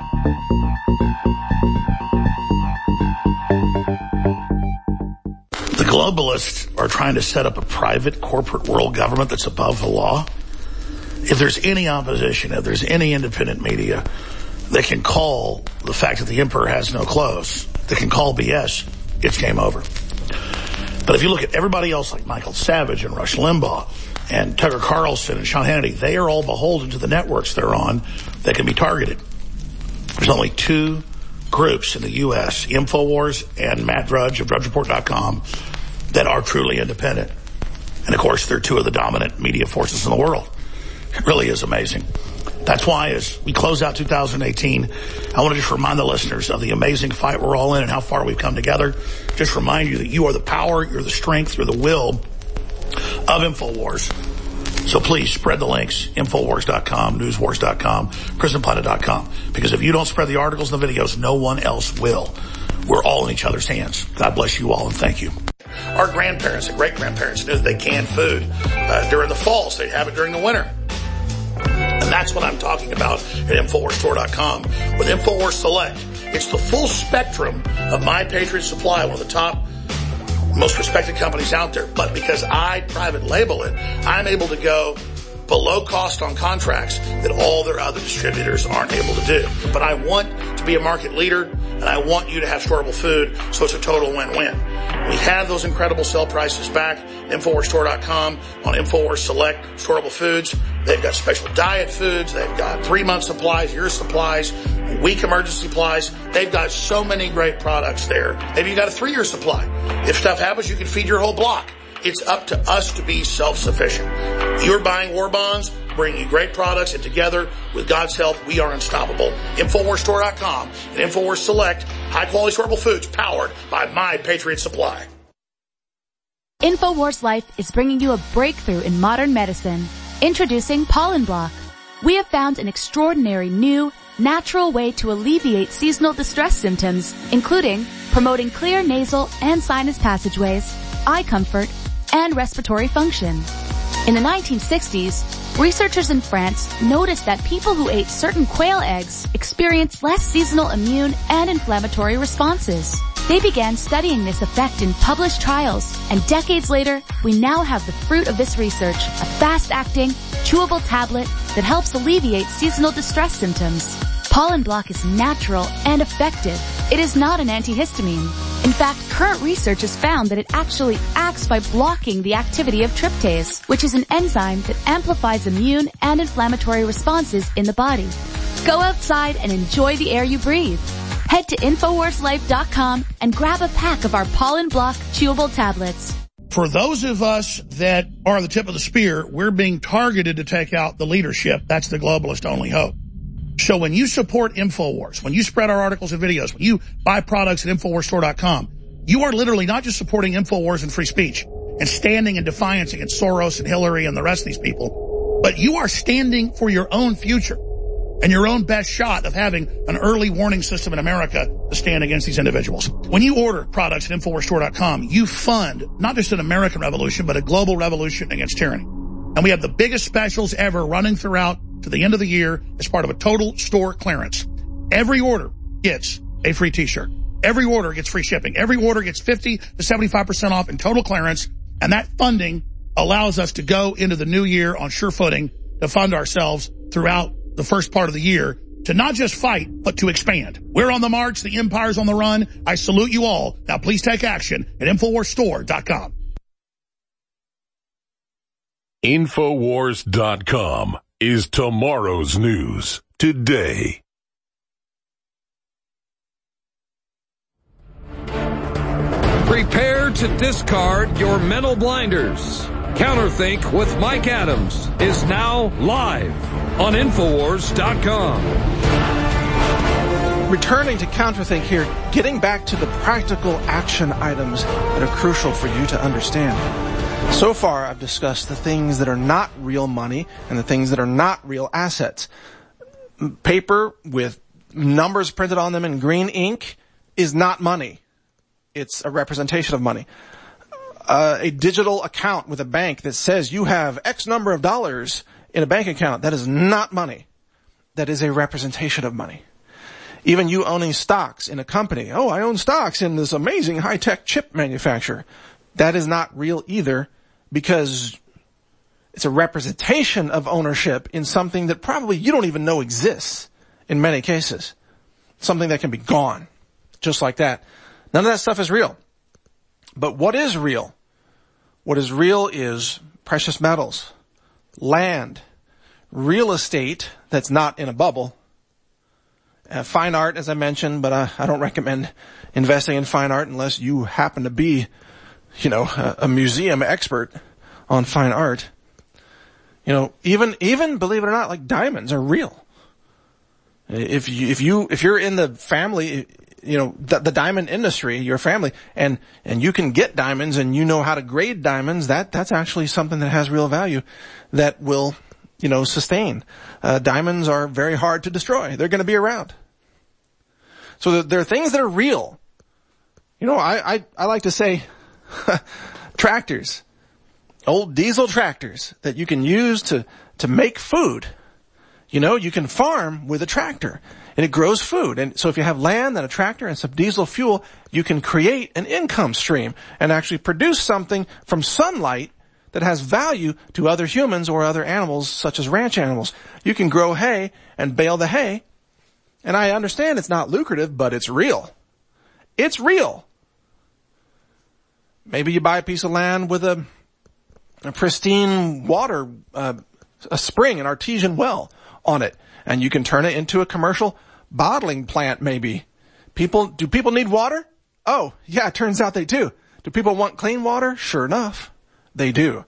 The globalists are trying to set up a private corporate world government that's above the law. If there's any opposition, if there's any independent media that can call the fact that the emperor has no clothes, that can call BS, it's game over. But if you look at everybody else like Michael Savage and Rush Limbaugh and Tucker Carlson and Sean Hannity, they are all beholden to the networks they're on that can be targeted. There's only two groups in the U.S., InfoWars and Matt Drudge of DrudgeReport.com, that are truly independent. And of course, they're two of the dominant media forces in the world. It really is amazing. That's why as we close out 2018, I want to just remind the listeners of the amazing fight we're all in and how far we've come together. Just remind you that you are the power, you're the strength, you're the will of InfoWars. So please spread the links, Infowars.com, Newswars.com, PrisonPlanet.com. Because if you don't spread the articles and the videos, no one else will. We're all in each other's hands. God bless you all and thank you. Our grandparents and great-grandparents knew that they canned food during the fall, so they'd have it during the winter. And that's what I'm talking about at InfoWarsStore.com with InfoWars Select. It's the full spectrum of My Patriot Supply, one of the top, most respected companies out there. But because I private label it, I'm able to go below cost on contracts that all their other distributors aren't able to do. But I want to be a market leader, and I want you to have storable food, so it's a total win-win. We have those incredible sale prices back. InfoWarsStore.com on InfoWars Select storable foods. They've got special diet foods. They've got 3-month supplies, year supplies, week emergency supplies. They've got so many great products there. Maybe you got a 3-year supply. If stuff happens, you can feed your whole block. It's up to us to be self-sufficient. You're buying war bonds, bringing you great products, and together, with God's help, we are unstoppable. InfoWarsStore.com and InfoWars Select, high-quality storable foods powered by My Patriot Supply. InfoWars Life is bringing you a breakthrough in modern medicine. Introducing Pollen Block. We have found an extraordinary new, natural way to alleviate seasonal distress symptoms, including promoting clear nasal and sinus passageways, eye comfort, and respiratory function. In the 1960s, researchers in France noticed that people who ate certain quail eggs experienced less seasonal immune and inflammatory responses. They began studying this effect in published trials, and decades later, we now have the fruit of this research, a fast-acting, chewable tablet that helps alleviate seasonal distress symptoms. Pollen Block is natural and effective. It is not an antihistamine. In fact, current research has found that it actually acts by blocking the activity of tryptase, which is an enzyme that amplifies immune and inflammatory responses in the body. Go outside and enjoy the air you breathe. Head to InfoWarsLife.com and grab a pack of our Pollen Block chewable tablets. For those of us that are the tip of the spear, we're being targeted to take out the leadership. That's the globalist only hope. So when you support InfoWars, when you spread our articles and videos, when you buy products at InfoWarsStore.com, you are literally not just supporting InfoWars and free speech and standing in defiance against Soros and Hillary and the rest of these people, but you are standing for your own future and your own best shot of having an early warning system in America to stand against these individuals. When you order products at InfoWarsStore.com, you fund not just an American revolution, but a global revolution against tyranny. And we have the biggest specials ever running throughout to the end of the year as part of a total store clearance. Every order gets a free t-shirt. Every order gets free shipping. Every order gets 50 to 75% off in total clearance. And that funding allows us to go into the new year on sure footing to fund ourselves throughout the first part of the year to not just fight, but to expand. We're on the march. The empire's on the run. I salute you all. Now please take action at InfoWarsStore.com. InfoWars.com is tomorrow's news today. Prepare to discard your mental blinders. Counterthink with Mike Adams is now live on InfoWars.com. Returning to Counterthink here, getting back to the practical action items that are crucial for you to understand. So far, I've discussed the things that are not real money and the things that are not real assets. Paper with numbers printed on them in green ink is not money. It's a representation of money. A digital account with a bank that says you have X number of dollars in a bank account, that is not money. That is a representation of money. Even you owning stocks in a company. Oh, I own stocks in this amazing high-tech chip manufacturer. That is not real either, because it's a representation of ownership in something that probably you don't even know exists in many cases. Something that can be gone. Just like that. None of that stuff is real. But what is real? What is real is precious metals, land, real estate that's not in a bubble, fine art, as I mentioned, but I don't recommend investing in fine art unless you happen to be, a museum expert on fine art. Even believe it or not, like diamonds are real. If you're in the family, the diamond industry, your family, and you can get diamonds and you know how to grade diamonds, that's actually something that has real value that will, sustain. Diamonds are very hard to destroy. They're going to be around. So there are things that are real. I like to say tractors, old diesel tractors that you can use to make food. You can farm with a tractor and it grows food. And so if you have land and a tractor and some diesel fuel, you can create an income stream and actually produce something from sunlight that has value to other humans or other animals, such as ranch animals. You can grow hay and bale the hay. And I understand it's not lucrative, but it's real. It's real. Maybe you buy a piece of land with a pristine water, a spring, an artesian well on it, and you can turn it into a commercial bottling plant maybe. Do people need water? Oh, yeah, it turns out they do. Do people want clean water? Sure enough. they do.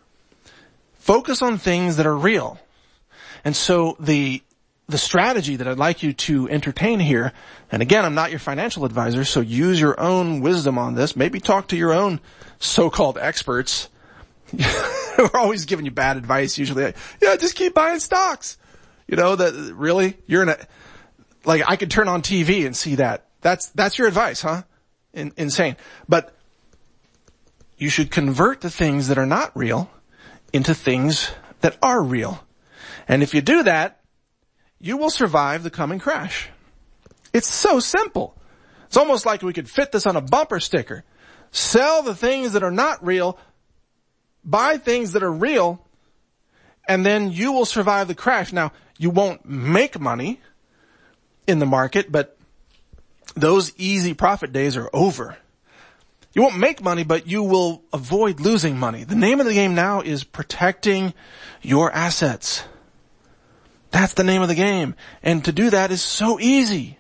Focus on things that are real. And so the strategy that I'd like you to entertain here, and again, I'm not your financial advisor, so use your own wisdom on this. Maybe talk to your own so-called experts. We're always giving you bad advice usually. Yeah, just keep buying stocks. You know, that really, you're in a, like I could turn on TV and see that. That's your advice, huh? Insane. But you should convert the things that are not real into things that are real. And if you do that, you will survive the coming crash. It's so simple. It's almost like we could fit this on a bumper sticker. Sell the things that are not real, buy things that are real, and then you will survive the crash. Now, you won't make money in the market, but those easy profit days are over. You won't make money, but you will avoid losing money. The name of the game now is protecting your assets. That's the name of the game. And to do that is so easy.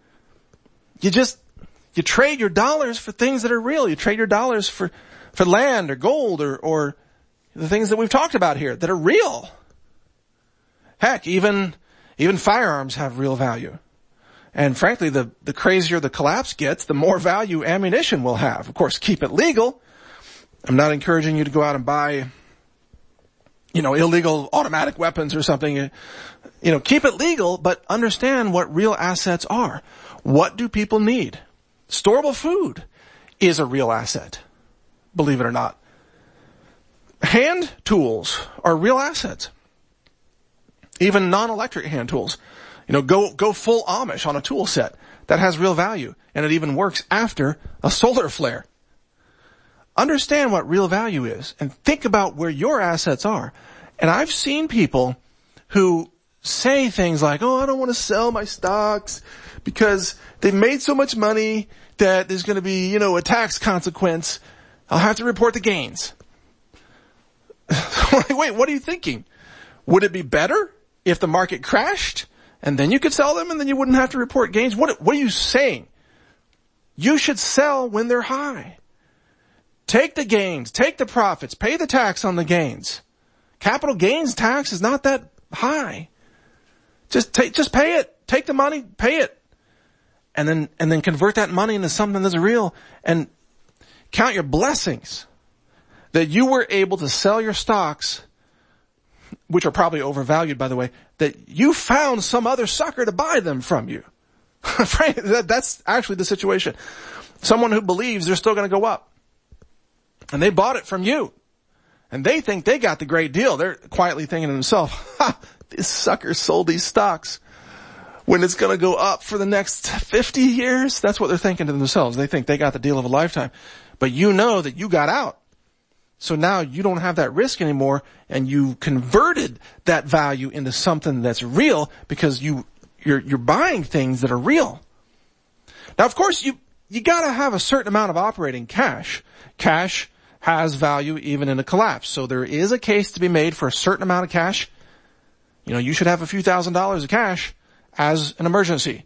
You trade your dollars for things that are real. You trade your dollars for land or gold or the things that we've talked about here that are real. Heck, even firearms have real value. And frankly, the crazier the collapse gets, the more value ammunition will have. Of course, keep it legal. I'm not encouraging you to go out and buy, illegal automatic weapons or something. Keep it legal, but understand what real assets are. What do people need? Storable food is a real asset, believe it or not. Hand tools are real assets. Even non-electric hand tools. Go full Amish on a tool set. That has real value. And it even works after a solar flare. Understand what real value is and think about where your assets are. And I've seen people who say things like, I don't want to sell my stocks because they've made so much money that there's going to be, a tax consequence. I'll have to report the gains. Wait, what are you thinking? Would it be better if the market crashed and then you could sell them and then you wouldn't have to report gains? What are you saying? You should sell when they're high. Take the gains, take the profits, pay the tax on the gains. Capital gains tax is not that high. Just pay it. Take the money, pay it. And then convert that money into something that's real and count your blessings that you were able to sell your stocks, which are probably overvalued, by the way, that you found some other sucker to buy them from you. That's actually the situation. Someone who believes they're still going to go up. And they bought it from you. And they think they got the great deal. They're quietly thinking to themselves, this sucker sold these stocks when it's going to go up for the next 50 years. That's what they're thinking to themselves. They think they got the deal of a lifetime. But you know that you got out. So now you don't have that risk anymore, and you converted that value into something that's real because you're buying things that are real. Now, of course, you gotta have a certain amount of operating cash. Cash has value even in a collapse. So there is a case to be made for a certain amount of cash. You should have a few $1,000s of cash as an emergency.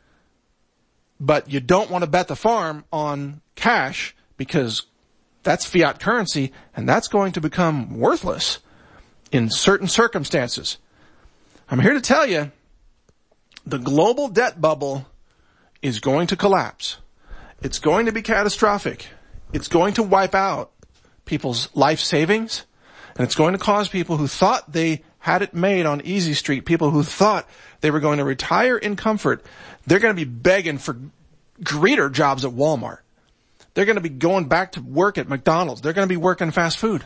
But you don't want to bet the farm on cash because that's fiat currency, and that's going to become worthless in certain circumstances. I'm here to tell you, the global debt bubble is going to collapse. It's going to be catastrophic. It's going to wipe out people's life savings, and it's going to cause people who thought they had it made on Easy Street, people who thought they were going to retire in comfort, they're going to be begging for greeter jobs at Walmart. They're going to be going back to work at McDonald's. They're going to be working fast food.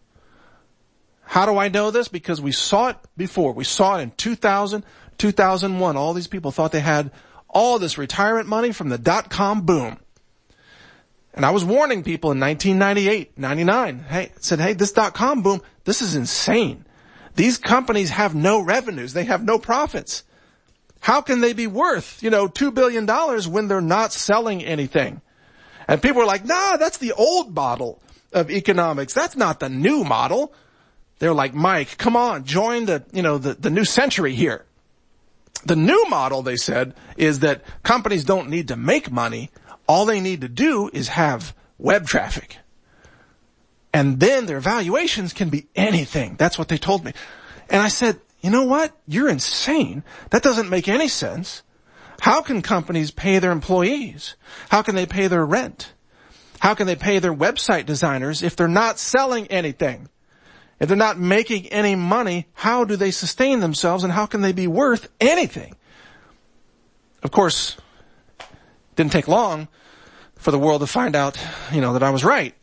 How do I know this? Because we saw it before. We saw it in 2000, 2001. All these people thought they had all this retirement money from the dot-com boom. And I was warning people in 1998, 99. Said, this dot-com boom, this is insane. These companies have no revenues. They have no profits. How can they be worth, $2 billion when they're not selling anything? And people were like, nah, that's the old model of economics. That's not the new model. They're like, Mike, come on, join the new century here. The new model, they said, is that companies don't need to make money. All they need to do is have web traffic. And then their valuations can be anything. That's what they told me. And I said, you know what? You're insane. That doesn't make any sense. How can companies pay their employees? How can they pay their rent? How can they pay their website designers if they're not selling anything? If they're not making any money, how do they sustain themselves and how can they be worth anything? Of course, it didn't take long for the world to find out, that I was right.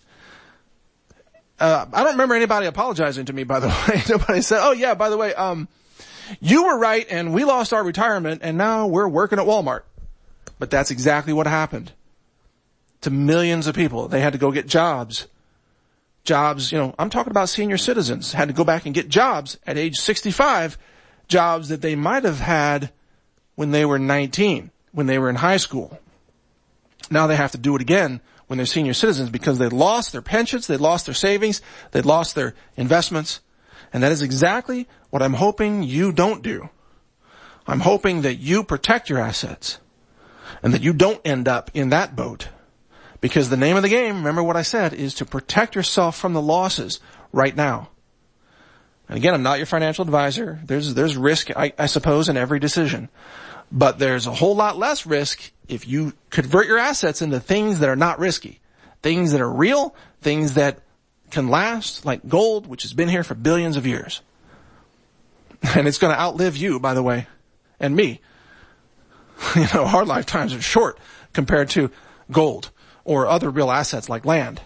I don't remember anybody apologizing to me, by the way. Nobody said, oh yeah, by the way, you were right and we lost our retirement and now we're working at Walmart. But that's exactly what happened to millions of people. They had to go get jobs. Jobs, I'm talking about senior citizens, had to go back and get jobs at age 65, jobs that they might have had when they were 19, when they were in high school. Now they have to do it again when they're senior citizens because they lost their pensions, they lost their savings, they lost their investments. And that is exactly what I'm hoping you don't do. I'm hoping that you protect your assets and that you don't end up in that boat. Because the name of the game, remember what I said, is to protect yourself from the losses right now. And again, I'm not your financial advisor. There's risk, I suppose, in every decision. But there's a whole lot less risk if you convert your assets into things that are not risky. Things that are real, things that can last, like gold, which has been here for billions of years. And it's going to outlive you, by the way, and me. Our lifetimes are short compared to gold or other real assets like land.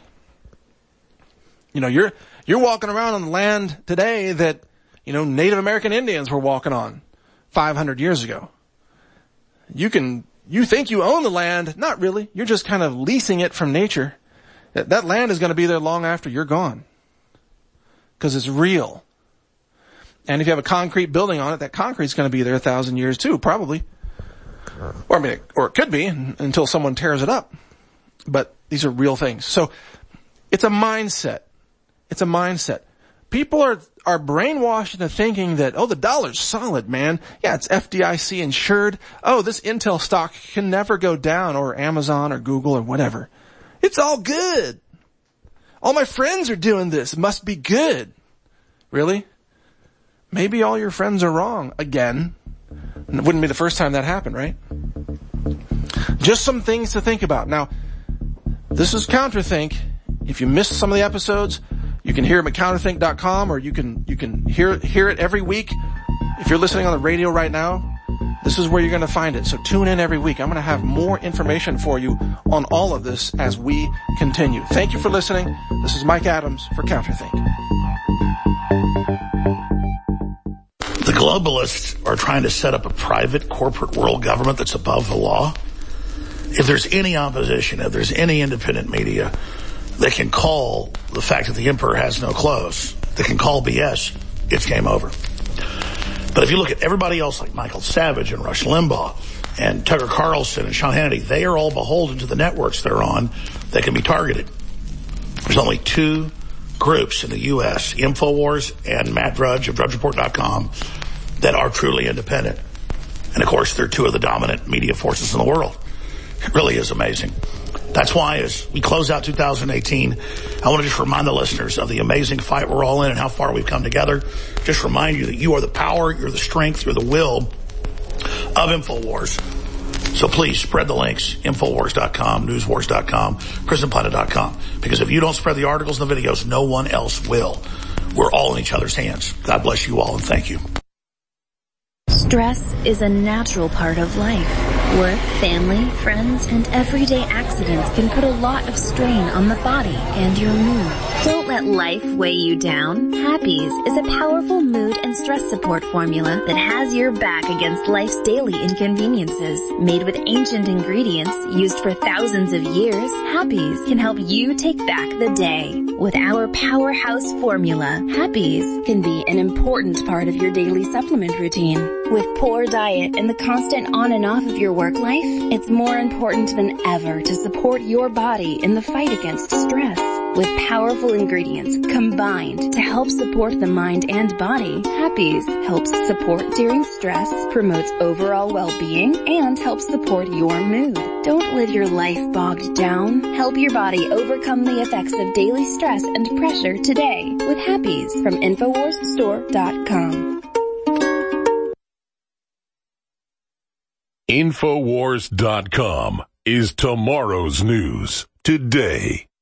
You're walking around on the land today that, Native American Indians were walking on 500 years ago. You think you own the land. Not really. You're just kind of leasing it from nature. That land is going to be there long after you're gone. Because it's real. And if you have a concrete building on it, that concrete's going to be there 1,000 years too, probably. Or it could be until someone tears it up. But these are real things. So it's a mindset. It's a mindset. People are brainwashed into thinking that, the dollar's solid, man. Yeah, it's FDIC insured. Oh, this Intel stock can never go down, or Amazon or Google or whatever. It's all good. All my friends are doing this. It must be good. Really? Maybe all your friends are wrong again. And it wouldn't be the first time that happened, right? Just some things to think about. Now, this is Counterthink. If you missed some of the episodes, you can hear them at counterthink.com, or you can hear it every week. If you're listening on the radio right now, this is where you're going to find it. So tune in every week. I'm going to have more information for you on all of this as we continue. Thank you for listening. This is Mike Adams for Counterthink. The globalists are trying to set up a private corporate world government that's above the law. If there's any opposition, if there's any independent media, they can call the fact that the emperor has no clothes. They can call BS. It's game over. But if you look at everybody else like Michael Savage and Rush Limbaugh and Tucker Carlson and Sean Hannity, they are all beholden to the networks they're on that can be targeted. There's only two groups in the U.S., InfoWars and Matt Drudge of DrudgeReport.com, that are truly independent. And of course, they're two of the dominant media forces in the world. It really is amazing. That's why as we close out 2018, I want to just remind the listeners of the amazing fight we're all in and how far we've come together. Just remind you that you are the power, you're the strength, you're the will of InfoWars. So please spread the links, Infowars.com, Newswars.com, PrisonPlanet.com. Because if you don't spread the articles and the videos, no one else will. We're all in each other's hands. God bless you all and thank you. Stress is a natural part of life. Work, family, friends, and everyday accidents can put a lot of strain on the body and your mood. Don't let life weigh you down. Happies is a powerful mood and stress support formula that has your back against life's daily inconveniences. Made with ancient ingredients used for thousands of years, Happies can help you take back the day. With our powerhouse formula, Happies can be an important part of your daily supplement routine. With poor diet and the constant on and off of your work work life? It's more important than ever to support your body in the fight against stress. With powerful ingredients combined to help support the mind and body, Happy's helps support during stress, promotes overall well-being, and helps support your mood. Don't live your life bogged down. Help your body overcome the effects of daily stress and pressure today with Happy's from InfoWarsStore.com. InfoWars.com is tomorrow's news today.